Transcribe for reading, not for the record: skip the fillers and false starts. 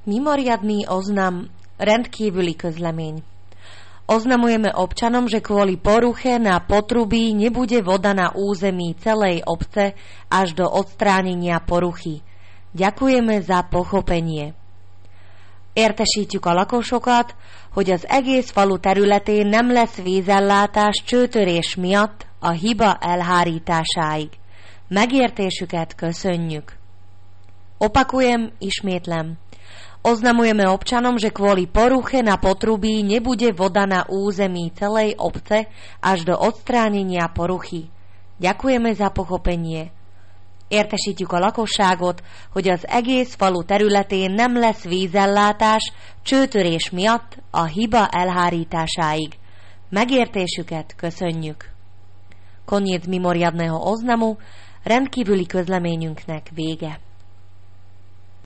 Mimoriadný oznam, rendkívüli közleméň. Oznamujeme občanom, že kvôli poruche na potrubí nebude voda na území celej obce až do odstránenia poruchy. Gyakujeme za pochopenie. Értesítjük a lakosokat, hogy az egész falu területén nem lesz vízellátás csőtörés miatt a hiba elhárításáig. Megértésüket köszönjük. Opakujem, ismétlem. Oznamujeme občanom, že kvôli poruche na potrubí nebude voda na území celej obce až do odstránenia poruchy. Gyakujeme za pochopenie. Értesítjük a lakosságot, hogy az egész falu területén nem lesz vízellátás csőtörés miatt a hiba elhárításáig. Megértésüket köszönjük. Koniec mimoriadného oznamu, rendkívüli közleményünknek vége.